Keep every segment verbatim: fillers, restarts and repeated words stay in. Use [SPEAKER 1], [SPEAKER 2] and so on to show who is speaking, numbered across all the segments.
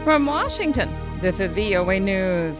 [SPEAKER 1] From Washington, this is V O A News.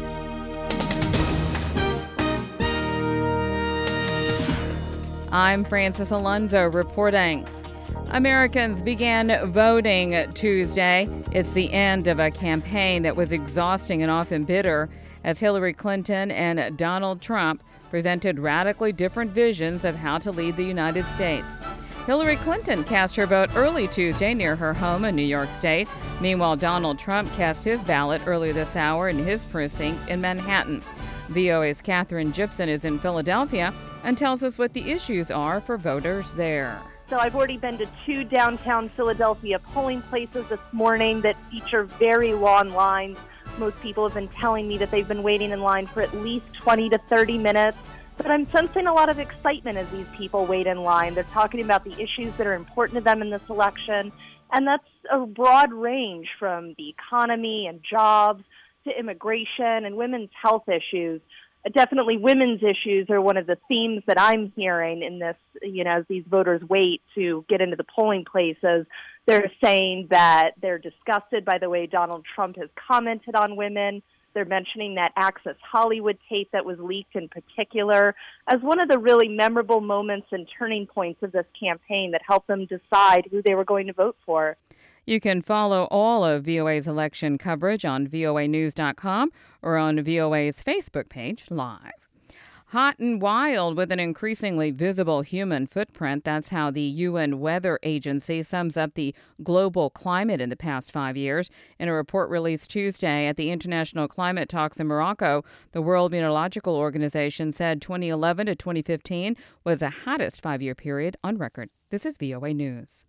[SPEAKER 1] I'm Francis Alonso reporting. Americans began voting Tuesday. It's the end of a campaign that was exhausting and often bitter as Hillary Clinton and Donald Trump presented radically different visions of how to lead the United States. Hillary Clinton cast her vote early Tuesday near her home in New York State. Meanwhile, Donald Trump cast his ballot early this hour in his precinct in Manhattan. V O A's Katherine Gibson is in Philadelphia and tells us what the issues are for voters there.
[SPEAKER 2] So I've already been to two downtown Philadelphia polling places this morning that feature very long lines. Most people have been telling me that they've been waiting in line for at least twenty to thirty minutes. But I'm sensing a lot of excitement as these people wait in line. They're talking about the issues that are important to them in this election. And that's a broad range from the economy and jobs to immigration and women's health issues. Definitely women's issues are one of the themes that I'm hearing in this, you know, as these voters wait to get into the polling places. They're saying that they're disgusted by the way Donald Trump has commented on women. They're mentioning that Access Hollywood tape that was leaked in particular as one of the really memorable moments and turning points of this campaign that helped them decide who they were going to vote for.
[SPEAKER 1] You can follow all of V O A's election coverage on V O A news dot com or on V O A's Facebook page live. Hot and wild with an increasingly visible human footprint. That's how the U N Weather Agency sums up the global climate in the past five years. In a report released Tuesday at the International Climate Talks in Morocco, the World Meteorological Organization said twenty eleven to twenty fifteen was the hottest five-year period on record. This is V O A News.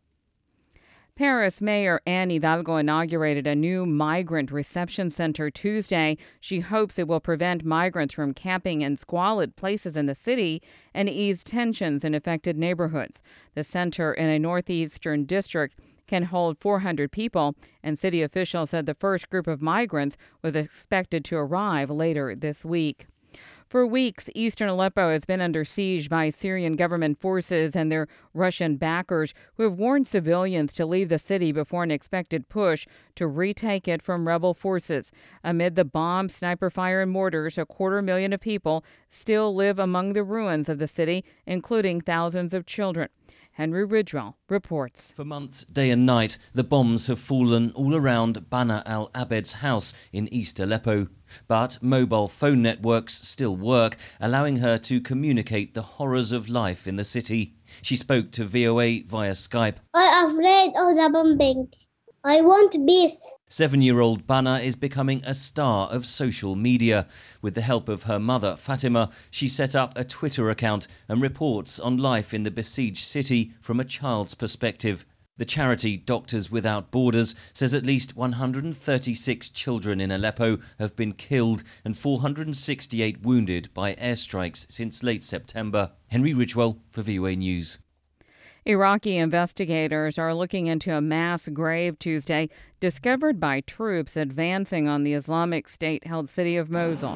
[SPEAKER 1] Paris Mayor Anne Hidalgo inaugurated a new migrant reception center Tuesday. She hopes it will prevent migrants from camping in squalid places in the city and ease tensions in affected neighborhoods. The center in a northeastern district can hold four hundred people, and city officials said the first group of migrants was expected to arrive later this week. For weeks, eastern Aleppo has been under siege by Syrian government forces and their Russian backers, who have warned civilians to leave the city before an expected push to retake it from rebel forces. Amid the bombs, sniper fire, and mortars, a quarter million of people still live among the ruins of the city, including thousands of children. Henry Ridgwell reports.
[SPEAKER 3] For months, day and night, the bombs have fallen all around Bana al-Abed's house in East Aleppo. But mobile phone networks still work, allowing her to communicate the horrors of life in the city. She spoke to V O A via Skype.
[SPEAKER 4] I'm afraid of the bombing. I want peace.
[SPEAKER 3] Seven-year-old Bana is becoming a star of social media. With the help of her mother, Fatima, she set up a Twitter account and reports on life in the besieged city from a child's perspective. The charity Doctors Without Borders says at least one hundred thirty-six children in Aleppo have been killed and four hundred sixty-eight wounded by airstrikes since late September. Henry Ridgwell for V O A News.
[SPEAKER 1] Iraqi investigators are looking into a mass grave Tuesday discovered by troops advancing on the Islamic State-held city of Mosul.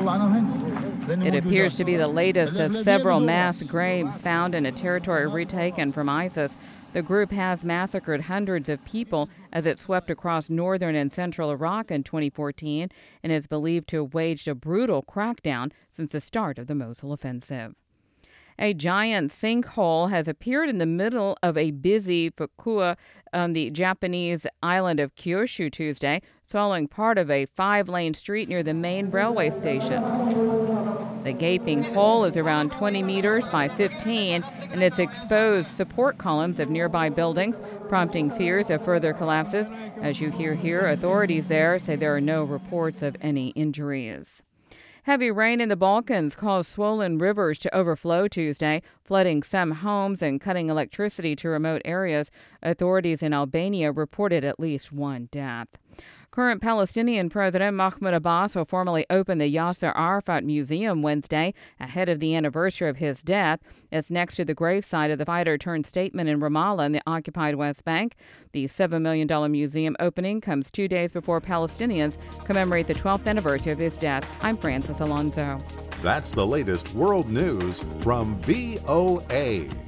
[SPEAKER 1] It appears to be the latest of several mass graves found in a territory retaken from ISIS. The group has massacred hundreds of people as it swept across northern and central Iraq in twenty fourteen and is believed to have waged a brutal crackdown since the start of the Mosul offensive. A giant sinkhole has appeared in the middle of a busy Fukua on the Japanese island of Kyushu Tuesday, swallowing part of a five-lane street near the main railway station. The gaping hole is around twenty meters by fifteen, and its exposed support columns of nearby buildings, prompting fears of further collapses. As you hear here, authorities there say there are no reports of any injuries. Heavy rain in the Balkans caused swollen rivers to overflow Tuesday, flooding some homes and cutting electricity to remote areas. Authorities in Albania reported at least one death. Current Palestinian President Mahmoud Abbas will formally open the Yasser Arafat Museum Wednesday ahead of the anniversary of his death. It's next to the gravesite of the fighter-turned-statesman in Ramallah in the occupied West Bank. The seven million dollars museum opening comes two days before Palestinians commemorate the twelfth anniversary of his death. I'm Francis Alonso.
[SPEAKER 5] That's the latest world news from V O A.